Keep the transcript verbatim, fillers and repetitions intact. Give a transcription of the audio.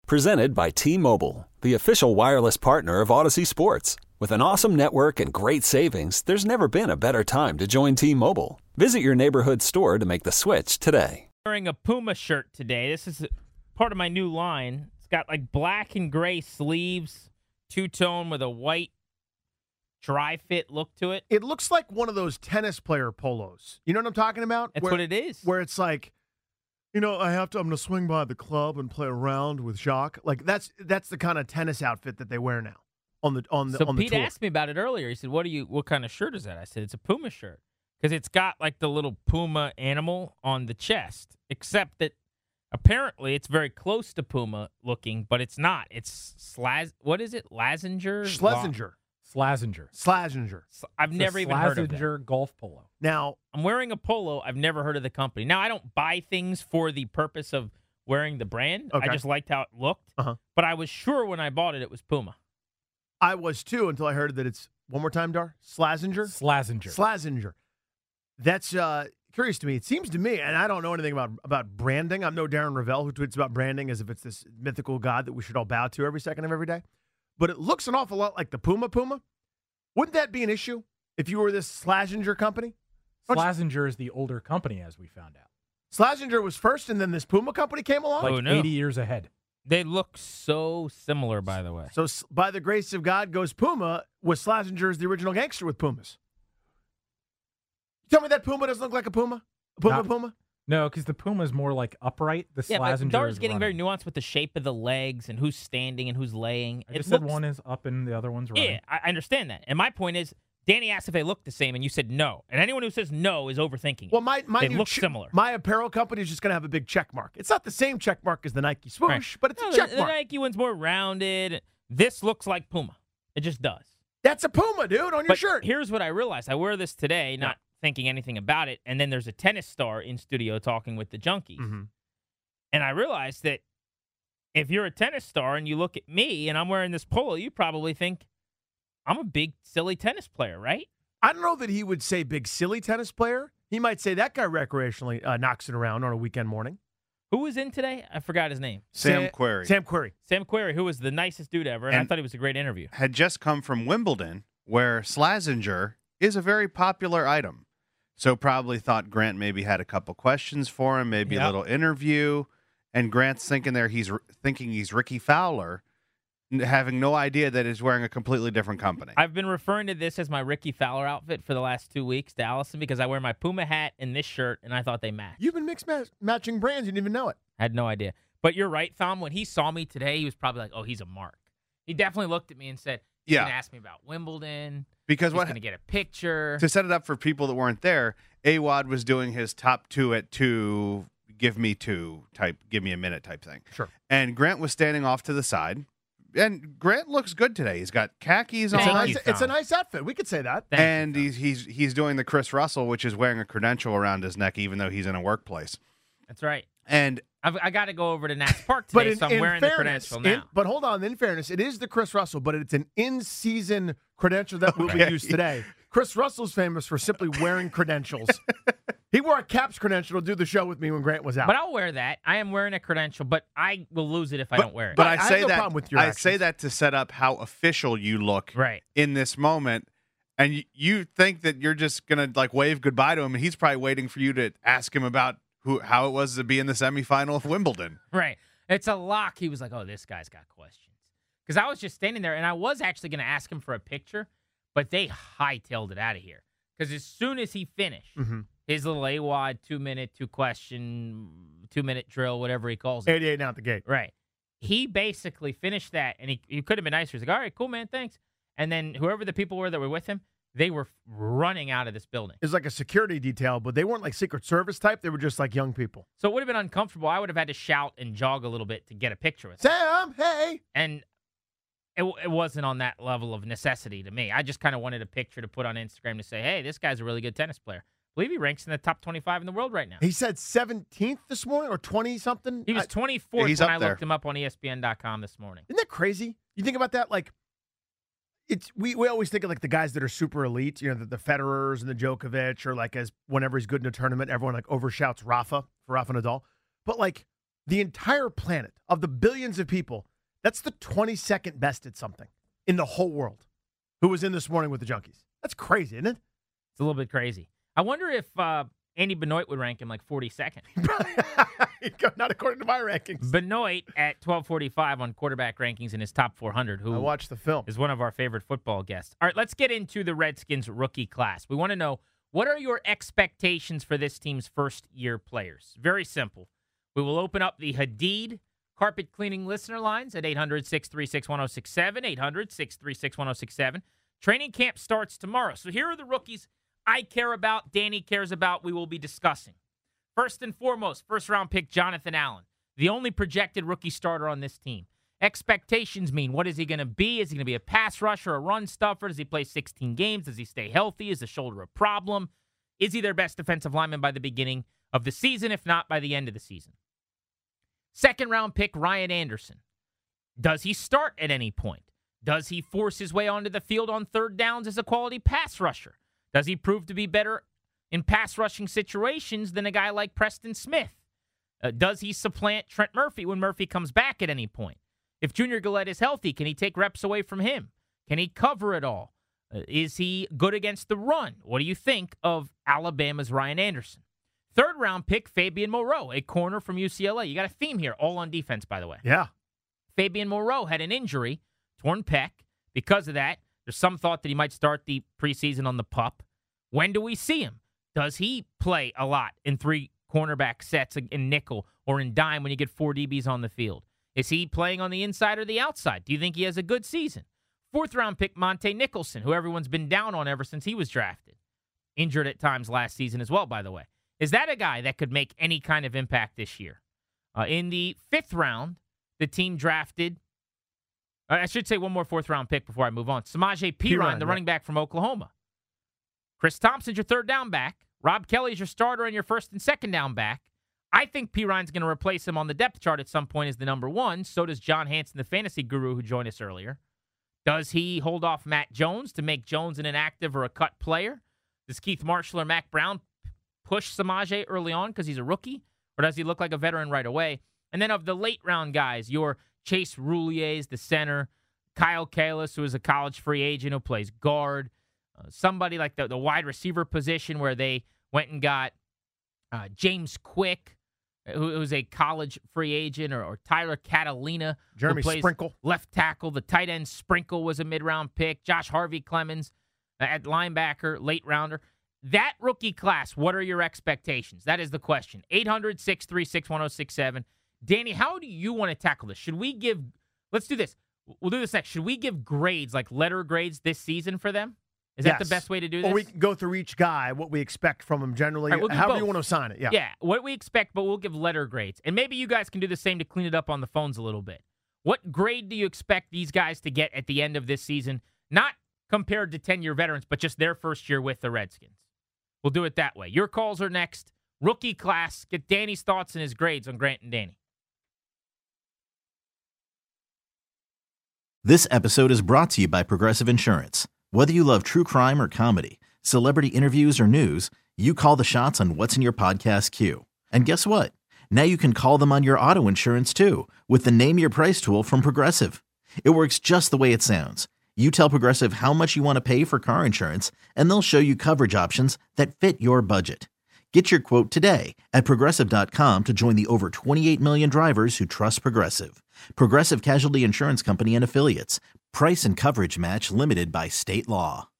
Presented by T-Mobile, the official wireless partner of Odyssey Sports. With an awesome network and great savings, there's never been a better time to join T-Mobile. Visit your neighborhood store to make the switch today. Wearing a Puma shirt today. This is part of my new line. It's got like black and gray sleeves, two-tone with a white dry fit look to it. It looks like one of those tennis player polos. You know what I'm talking about? That's where, what it is. Where it's like, you know, I have to. I'm going to swing by the club and play around with Jacques. Like that's that's the kind of tennis outfit that they wear now on the on the so on the Pete tour. asked me about it earlier. He said, "What do you? What kind of shirt is that?" I said, "It's a Puma shirt because it's got like the little Puma animal on the chest, except that apparently it's very close to Puma looking, but it's not. It's Slaz. What is it? Lazinger. Schlesinger. Slazenger. Slazenger. I've It's never a even heard of that. Slazenger golf polo. Now, I'm wearing a polo. I've never heard of the company. Now, I don't buy things for the purpose of wearing the brand. Okay. I just liked how it looked. Uh-huh. But I was sure when I bought it, it was Puma. I was too until I heard that it's, one more time, Dar? Slazenger? Slazenger. Slazenger. That's uh, curious to me. It seems to me, and I don't know anything about, about branding. I'm no Darren Ravel who tweets about branding as if it's this mythical god that we should all bow to every second of every day. But it looks an awful lot like the Puma Puma. Wouldn't that be an issue if you were this Slazenger company? Slazenger is the older company, as we found out. Slazenger was first, and then this Puma company came along? Like Oh, no. eighty years ahead. They look so similar, by the way. So, s- by the grace of God goes Puma, was Slazenger is the original gangster with Pumas. You tell me that Puma doesn't look like a Puma? A Puma Not- Puma? No, because the Puma is more like upright. The Yeah, but Slazenger Dar's is getting running. very nuanced with the shape of the legs and who's standing and who's laying. I It just said looks- one is up and the other one's running. Yeah, I I understand that. And my point is, Danny asked if they look the same, and you said no. And anyone who says no is overthinking it. Well, my, my They new look che- similar. My apparel company is just going to have a big check mark. It's not the same check mark as the Nike swoosh, Right. but it's No, a the, check the mark. Nike one's more rounded. This looks like Puma. It just does. That's a Puma, dude, on your But shirt. here's what I realized. I wear this today, not thinking anything about it, and then there's a tennis star in studio talking with the junkies. Mhm. And I realized that if you're a tennis star and you look at me and I'm wearing this polo, you probably think I'm a big, silly tennis player, right? I don't know that he would say big, silly tennis player. He might say that guy recreationally uh, knocks it around on a weekend morning. Who was in today? I forgot his name. Sam Sa- Querrey. Sam Querrey. Sam Querrey, who was the nicest dude ever, and, I And- thought he was a great interview. Had just come from Wimbledon, where Slazenger is a very popular item. So probably thought Grant maybe had a couple questions for him, maybe Yep. a little interview. And Grant's thinking there he's r- thinking he's Ricky Fowler, n- having no idea that he's wearing a completely different company. I've been referring to this as my Ricky Fowler outfit for the last two weeks to Allison because I wear my Puma hat and this shirt, and I thought they matched. You've been mixed ma- matching brands. You didn't even know it. I had no idea. But you're right, Thom. When he saw me today, he was probably like, oh, he's a mark. He definitely looked at me and said, he's Yeah. going to ask me about Wimbledon. because He's what going to get a picture. to set it up for people that weren't there, Awad was doing his top two at two, give me two type, give me a minute type thing. Sure. And Grant was standing off to the side. And Grant looks good today. He's got khakis Thank It's a, on. you, nice, it's a Thom. nice outfit. We could say that. Thank you, and Thom. he's he's he's doing the Chris Russell, which is wearing a credential around his neck, even though he's in a workplace. That's right. And I've, I got to go over to Nats Park But today, in, so I'm in wearing the fairness, credential in- now. but hold on, in fairness, it is the Chris Russell, but it's an in-season credential that will be Okay. used today. Chris Russell's famous for simply wearing credentials. He wore a Caps credential to do the show with me when Grant was out. But I'll wear that. I am wearing a credential, but I will lose it if I but, don't wear it. but I- I, I have say no that problem with your I actions. say that to set up how official you look right. in this moment. And you, you think that you're just gonna like wave goodbye to him, and he's probably waiting for you to ask him about who how it was to be in the semifinal of Wimbledon. Right. It's a lock. He was like, oh, this guy's got questions. Because I was just standing there, and I was actually going to ask him for a picture, but they hightailed it out of here. Because as soon as he finished, Mhm. his little A W O D, two-minute, two-question, two-minute drill, whatever he calls it. eighty-eight out the gate. Right. He basically finished that, and he, he could have been nicer. He's like, all right, cool, man, thanks. And then whoever the people were that were with him, they were running out of this building. It was like a security detail, but they weren't like Secret Service type. They were just like young people. So it would have been uncomfortable. I would have had to shout and jog a little bit to get a picture with him. Sam, hey. And it, it wasn't on that level of necessity to me. I just kind of wanted a picture to put on Instagram to say, hey, this guy's a really good tennis player. I believe he ranks in the top twenty-five in the world right now. He said seventeenth this morning or twenty-something. He was twenty-fourth he's when up I there. looked him up on E S P N dot com this morning. Isn't that crazy? You think about that, like, it's we, we always think of like the guys that are super elite, you know, the, the Federers and the Djokovic, or like as whenever he's good in a tournament, everyone like overshouts Rafa for Rafa Nadal. But like the entire planet, of the billions of people, that's the twenty-second best at something in the whole world who was in this morning with the Junkies. That's crazy, isn't it? It's a little bit crazy. I wonder if uh, Andy Benoit would rank him like forty-second. Not according to my rankings. Benoit at twelve forty-five on quarterback rankings in his top four hundred, who I watched the film. is one of our favorite football guests. All right, let's get into the Redskins rookie class. We want to know, what are your expectations for this team's first-year players? Very simple. We will open up the Hadid carpet cleaning listener lines at eight hundred, six three six, one oh six seven, eight hundred, six three six, one oh six seven. Training camp starts tomorrow. So here are the rookies I care about, Danny cares about, we will be discussing. First and foremost, first-round pick Jonathan Allen, the only projected rookie starter on this team. Expectations mean, what is he going to be? Is he going to be a pass rusher, a run stuffer? Does he play sixteen games? Does he stay healthy? Is the shoulder a problem? Is he their best defensive lineman by the beginning of the season, if not by the end of the season? Second-round pick Ryan Anderson. Does he start at any point? Does he force his way onto the field on third downs as a quality pass rusher? Does he prove to be better in pass rushing situations than a guy like Preston Smith? Uh, does he supplant Trent Murphy when Murphy comes back at any point? If Junior Gillette is healthy, can he take reps away from him? Can he cover it all? Uh, is he good against the run? What do you think of Alabama's Ryan Anderson? Third round pick, Fabian Moreau, a corner from U C L A. You got a theme here, all on defense, by the way. Yeah. Fabian Moreau had an injury, torn pec. Because of that, there's some thought that he might start the preseason on the pup. When do we see him? Does he play a lot in three cornerback sets in nickel or in dime when you get four D Bs on the field? Is he playing on the inside or the outside? Do you think he has a good season? Fourth round pick Monte Nicholson, who everyone's been down on ever since he was drafted. Injured at times last season as well, by the way. Is that a guy that could make any kind of impact this year? Uh, in the fifth round, the team drafted, uh, I should say one more fourth round pick before I move on. Samaje Perine, the running back from Oklahoma. Chris Thompson's your third down back. Rob Kelly's your starter and your first and second down back. I think Perine's going to replace him on the depth chart at some point as the number one. So does John Hanson, the fantasy guru who joined us earlier. Does he hold off Matt Jones to make Jones an inactive or a cut player? Does Keith Marshall or Mac Brown push Samaje early on because he's a rookie? Or does he look like a veteran right away? And then of the late round guys, your Chase Rouliers, the center, Kyle Kalis, who is a college free agent who plays guard, uh, somebody like the, the wide receiver position where they went and got uh, James Quick, who was a college free agent, or, or Tyler Catalina, Jeremy who plays Sprinkle, left tackle. The tight end Sprinkle was a mid-round pick. Josh Harvey Clemens uh, at linebacker, late rounder. That rookie class, what are your expectations? That is the question. eight hundred, six three six, one oh six seven. Danny, how do you want to tackle this? Should we give, let's do this. We'll do this next. Should we give grades, like letter grades this season for them? Is yes. that the best way to do this? Or we can go through each guy, what we expect from him generally, right, we'll however both. you want to assign it. Yeah. Yeah, what we expect, but we'll give letter grades. And maybe you guys can do the same to clean it up on the phones a little bit. What grade do you expect these guys to get at the end of this season? Not compared to ten-year veterans, but just their first year with the Redskins. We'll do it that way. Your calls are next. Rookie class. Get Danny's thoughts and his grades on Grant and Danny. This episode is brought to you by Progressive Insurance. Whether you love true crime or comedy, celebrity interviews or news, you call the shots on what's in your podcast queue. And guess what? Now you can call them on your auto insurance too with the Name Your Price tool from Progressive. It works just the way it sounds. You tell Progressive how much you want to pay for car insurance, and they'll show you coverage options that fit your budget. Get your quote today at Progressive dot com to join the over twenty-eight million drivers who trust Progressive. Progressive Casualty Insurance Company and Affiliates. Price and coverage match limited by state law.